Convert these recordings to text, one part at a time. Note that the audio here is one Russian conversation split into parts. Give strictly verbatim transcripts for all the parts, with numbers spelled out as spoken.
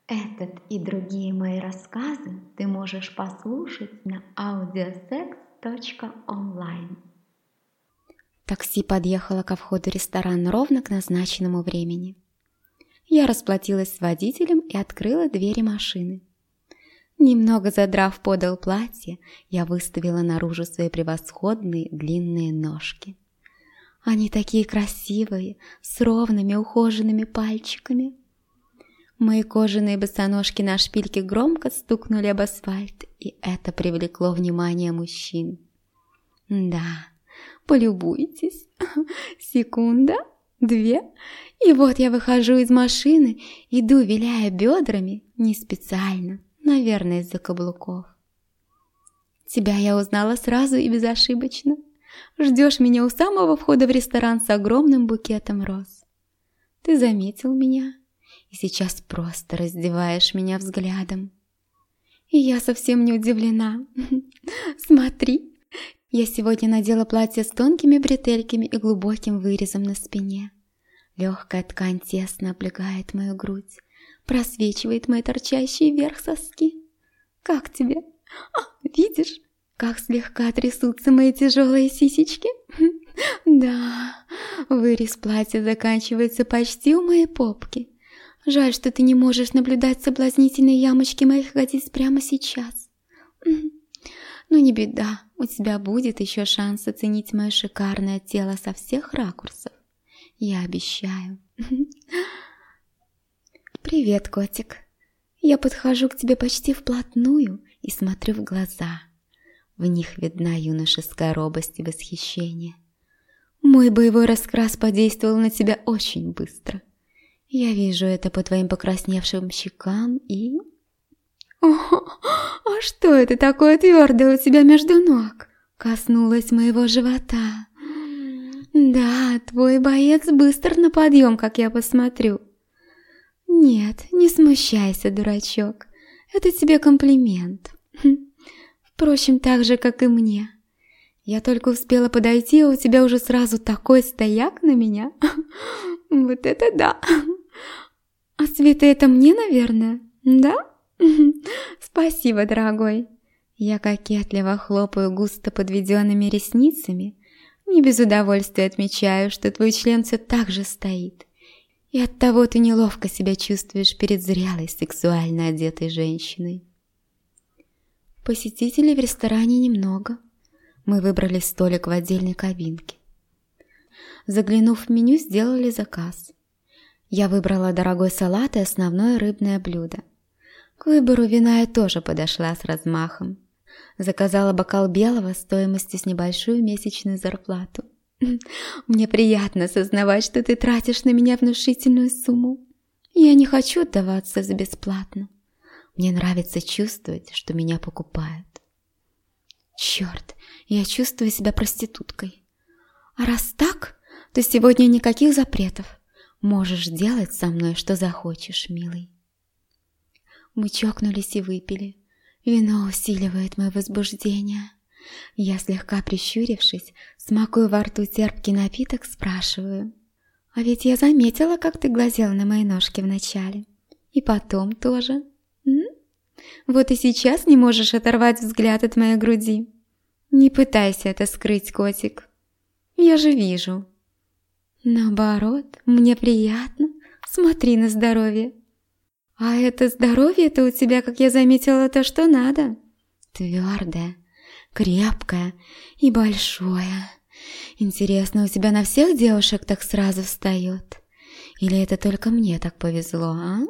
Этот и другие мои рассказы ты можешь послушать на аудиосекс точка онлайн. Такси подъехало ко входу ресторана ровно к назначенному времени. Я расплатилась с водителем и открыла двери машины. Немного задрав подол платья, я выставила наружу свои превосходные длинные ножки. Они такие красивые, с ровными ухоженными пальчиками. Мои кожаные босоножки на шпильке громко стукнули об асфальт, и это привлекло внимание мужчин. Да, полюбуйтесь. Секунда, две, и вот я выхожу из машины, иду, виляя бедрами, не специально, наверное, из-за каблуков. Тебя я узнала сразу и безошибочно. Ждешь меня у самого входа в ресторан с огромным букетом роз. Ты заметил меня и сейчас просто раздеваешь меня взглядом. И я совсем не удивлена. Смотри, я сегодня надела платье с тонкими бретельками и глубоким вырезом на спине. Легкая ткань тесно облегает мою грудь, просвечивает мои торчащие вверх соски. Как тебе? А, видишь, как слегка трясутся мои тяжелые сисечки? Да, вырез платья заканчивается почти у моей попки. Жаль, что ты не можешь наблюдать соблазнительные ямочки моих ягодиц прямо сейчас. Но не беда, у тебя будет еще шанс оценить мое шикарное тело со всех ракурсов. Я обещаю. Привет, котик. Я подхожу к тебе почти вплотную и смотрю в глаза. В них видна юношеская робость и восхищение. Мой боевой раскрас подействовал на тебя очень быстро. Я вижу это по твоим покрасневшим щекам и... О, а что это такое твердое у тебя между ног? Коснулась моего живота. Да, твой боец быстр на подъем, как я посмотрю. Нет, не смущайся, дурачок. Это тебе комплимент. Впрочем, так же, как и мне. Я только успела подойти, а у тебя уже сразу такой стояк на меня. Вот это да. А цветы это мне, наверное, да? Спасибо, дорогой. Я кокетливо хлопаю густо подведенными ресницами, не без удовольствия отмечаю, что твой член все так же стоит. И оттого ты неловко себя чувствуешь перед зрелой, сексуально одетой женщиной. Посетителей в ресторане немного. Мы выбрали столик в отдельной кабинке. Заглянув в меню, сделали заказ. Я выбрала дорогой салат и основное рыбное блюдо. К выбору вина я тоже подошла с размахом. Заказала бокал белого стоимостью с небольшую месячную зарплату. Мне приятно сознавать, что ты тратишь на меня внушительную сумму. Я не хочу отдаваться за бесплатно. Мне нравится чувствовать, что меня покупают. Черт, я чувствую себя проституткой. А раз так, то сегодня никаких запретов. Можешь делать со мной, что захочешь, милый. Мы чокнулись и выпили. Вино усиливает мое возбуждение. Я, слегка прищурившись, смакую во рту терпкий напиток, спрашиваю. А ведь я заметила, как ты глазел на мои ножки вначале. И потом тоже. М? Вот и сейчас не можешь оторвать взгляд от моей груди. Не пытайся это скрыть, котик. Я же вижу. Наоборот, мне приятно. Смотри на здоровье. А это здоровье-то у тебя, как я заметила, то, что надо. Твердое, крепкое и большое. Интересно, у тебя на всех девушек так сразу встает? Или это только мне так повезло, а?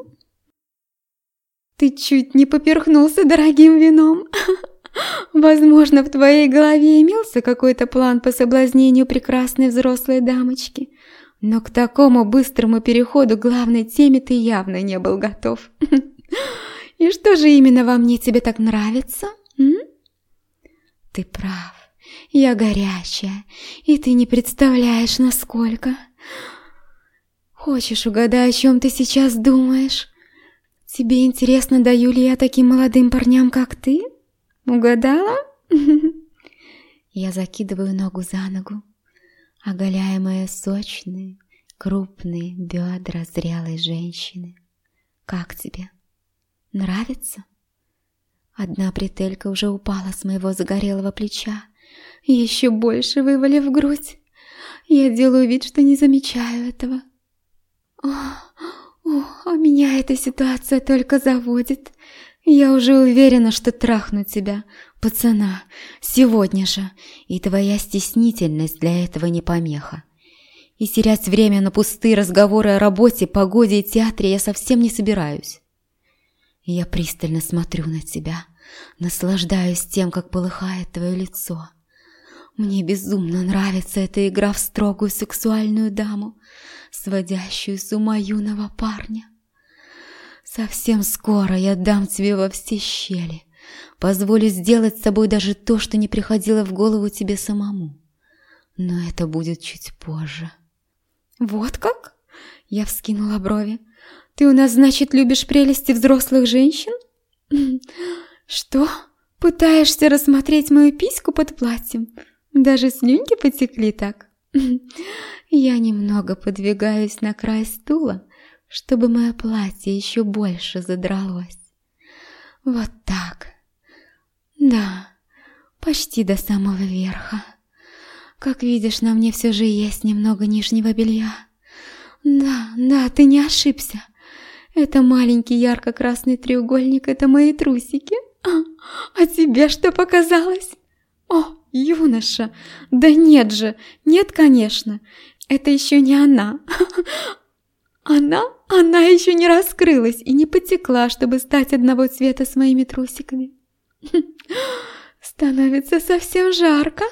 Ты чуть не поперхнулся дорогим вином. Возможно, в твоей голове имелся какой-то план по соблазнению прекрасной взрослой дамочки, но к такому быстрому переходу к главной теме ты явно не был готов. И что же именно во мне тебе так нравится? М? Ты прав, я горячая, и ты не представляешь, насколько. Хочешь, угадай, о чем ты сейчас думаешь? Тебе интересно, даю ли я таким молодым парням, как ты? Угадала? Я закидываю ногу за ногу, оголяя мои сочные, крупные бедра зрелой женщины. Как тебе? Нравится? Одна бретелька уже упала с моего загорелого плеча, еще больше вывалив грудь. Я делаю вид, что не замечаю этого. О, о, а меня эта ситуация только заводит. Я уже уверена, что трахну тебя, пацана, сегодня же, и твоя стеснительность для этого не помеха. И терять время на пустые разговоры о работе, погоде и театре я совсем не собираюсь. Я пристально смотрю на тебя, наслаждаюсь тем, как полыхает твое лицо. Мне безумно нравится эта игра в строгую сексуальную даму, сводящую с ума юного парня. Совсем скоро я дам тебе во все щели, позволю сделать с собой даже то, что не приходило в голову тебе самому. Но это будет чуть позже. Вот как? Я вскинула брови. Ты у нас, значит, любишь прелести взрослых женщин? Что? Пытаешься рассмотреть мою письку под платьем? Даже слюнки потекли так? Я немного подвигаюсь на край стула, чтобы мое платье еще больше задралось. Вот так. Да, почти до самого верха. Как видишь, на мне все же есть немного нижнего белья. Да, да, ты не ошибся. Это маленький ярко-красный треугольник, это мои трусики. А, а тебе что показалось? О, юноша, да нет же, нет, конечно. Это еще не она. Она, она еще не раскрылась и не потекла, чтобы стать одного цвета с моими трусиками. Становится совсем жарко.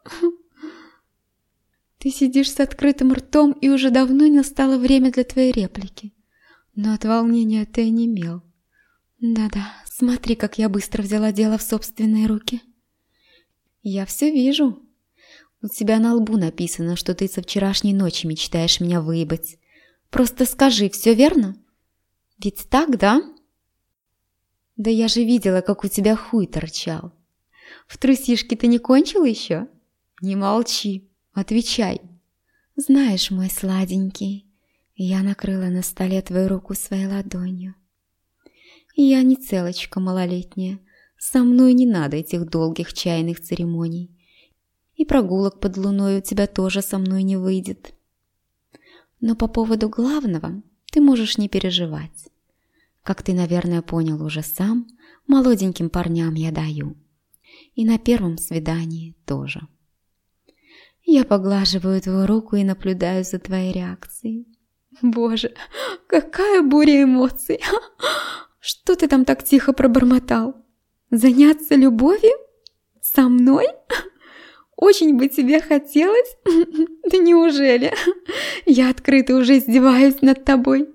Ты сидишь с открытым ртом, и уже давно настало время для твоей реплики. Но от волнения ты онемел. Да-да, смотри, как я быстро взяла дело в собственные руки. Я все вижу. У тебя на лбу написано, что ты со вчерашней ночи мечтаешь меня выебать. Просто скажи, все верно? Ведь так, да? Да я же видела, как у тебя хуй торчал. В трусишке ты не кончил еще? Не молчи, отвечай. Знаешь, мой сладенький, я накрыла на столе твою руку своей ладонью. Я не целочка малолетняя, со мной не надо этих долгих чайных церемоний. И прогулок под луной у тебя тоже со мной не выйдет. Но по поводу главного ты можешь не переживать. Как ты, наверное, понял уже сам, молоденьким парням я даю. И на первом свидании тоже. Я поглаживаю твою руку и наблюдаю за твоей реакцией. Боже, какая буря эмоций! Что ты там так тихо пробормотал? Заняться любовью? Со мной? Очень бы тебе хотелось? Да неужели? Я открыто уже издеваюсь над тобой.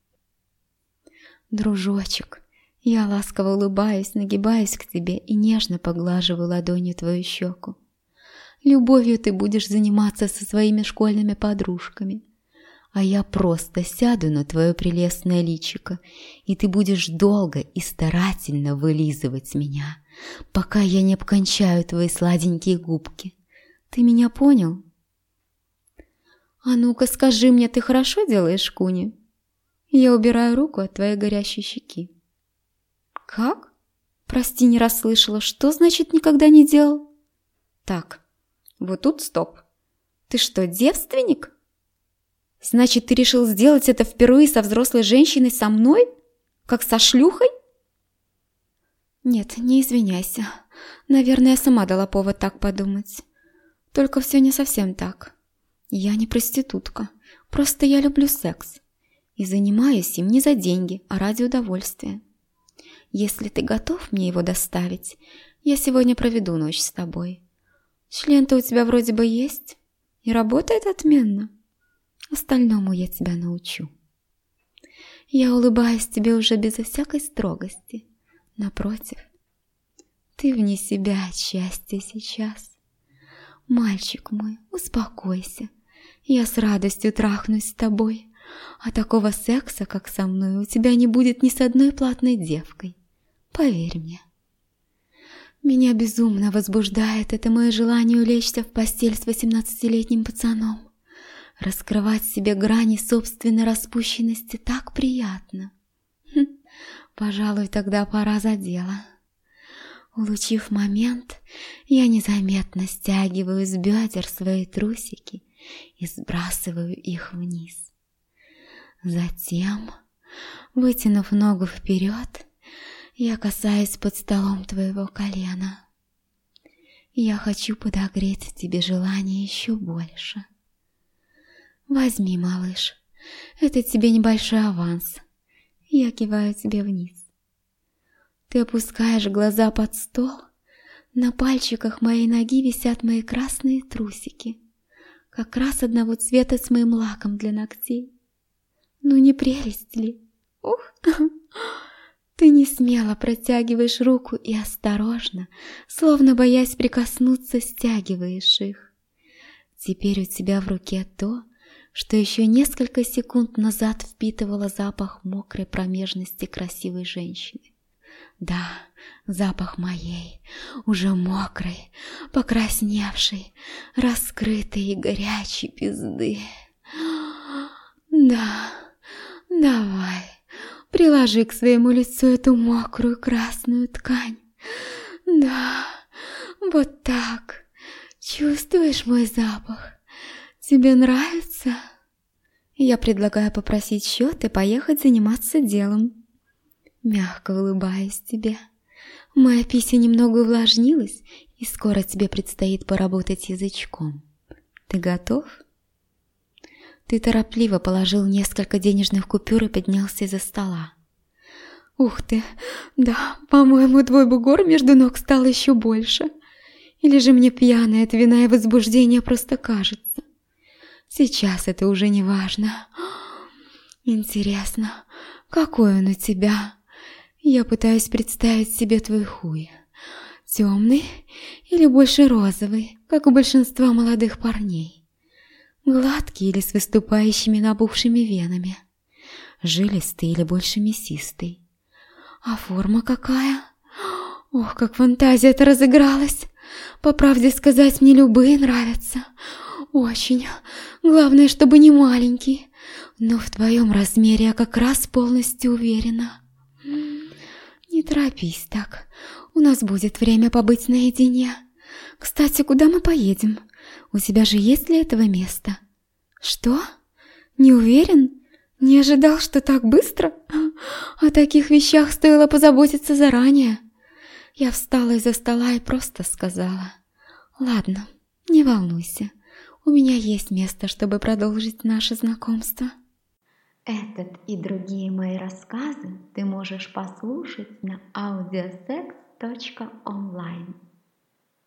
Дружочек, я ласково улыбаюсь, нагибаюсь к тебе и нежно поглаживаю ладонью твою щеку. Любовью ты будешь заниматься со своими школьными подружками, а я просто сяду на твое прелестное личико, и ты будешь долго и старательно вылизывать меня, пока я не обкончаю твои сладенькие губки. Ты меня понял? А ну-ка скажи мне, ты хорошо делаешь, Куни? Я убираю руку от твоей горящей щеки. Как? Прости, не расслышала. Что значит никогда не делал? Так, вот тут стоп. Ты что, девственник? Значит, ты решил сделать это впервые со взрослой женщиной со мной? Как со шлюхой? Нет, не извиняйся. Наверное, я сама дала повод так подумать. Только все не совсем так. Я не проститутка. Просто я люблю секс. И занимаюсь им не за деньги, а ради удовольствия. Если ты готов мне его доставить, я сегодня проведу ночь с тобой. Член-то у тебя вроде бы есть и работает отменно. Остальному я тебя научу. Я улыбаюсь тебе уже безо всякой строгости. Напротив, ты вне себя от счастья сейчас. Мальчик мой, успокойся. Я с радостью трахнусь с тобой. А такого секса, как со мной, у тебя не будет ни с одной платной девкой. Поверь мне. Меня безумно возбуждает это мое желание улечься в постель с восемнадцатилетним пацаном. Раскрывать себе грани собственной распущенности так приятно. Хм, Пожалуй, тогда пора за дело. Улучив момент, я незаметно стягиваю с бедер свои трусики и сбрасываю их вниз. Затем, вытянув ногу вперед, я касаюсь под столом твоего колена. Я хочу подогреть в тебе желание еще больше. Возьми, малыш, это тебе небольшой аванс. Я киваю тебе вниз. Ты опускаешь глаза под стол. На пальчиках моей ноги висят мои красные трусики, как раз одного цвета с моим лаком для ногтей. Ну не прелесть ли? Ух! Ты не смело протягиваешь руку и осторожно, словно боясь прикоснуться, стягиваешь их. Теперь у тебя в руке то, что еще несколько секунд назад впитывало запах мокрой промежности красивой женщины. Да, запах моей, уже мокрой, покрасневшей, раскрытой и горячей пизды. Да, давай, приложи к своему лицу эту мокрую красную ткань. Да, вот так. Чувствуешь мой запах? Тебе нравится? Я предлагаю попросить счет и поехать заниматься делом. Мягко улыбаюсь тебе. Моя пися немного увлажнилась, и скоро тебе предстоит поработать язычком. Ты готов? Ты торопливо положил несколько денежных купюр и поднялся из-за стола. Ух ты, да, по-моему, твой бугор между ног стал еще больше. Или же мне пьяное от вина и возбуждения просто кажется? Сейчас это уже не важно. Интересно, какой он у тебя? Я пытаюсь представить себе твой хуй. Темный или больше розовый, как у большинства молодых парней? Гладкий или с выступающими набухшими венами? Жилистый или больше мясистый? А форма какая? Ох, как фантазия-то разыгралась! По правде сказать, мне любые нравятся. Очень. Главное, чтобы не маленький. Но в твоем размере я как раз полностью уверена. Не торопись так. У нас будет время побыть наедине. Кстати, куда мы поедем? У тебя же есть для этого место? Что? Не уверен? Не ожидал, что так быстро? О таких вещах стоило позаботиться заранее. Я встала из-за стола и просто сказала: ладно, не волнуйся. У меня есть место, чтобы продолжить наше знакомство. Этот и другие мои рассказы ты можешь послушать на аудиосекс точка онлайн.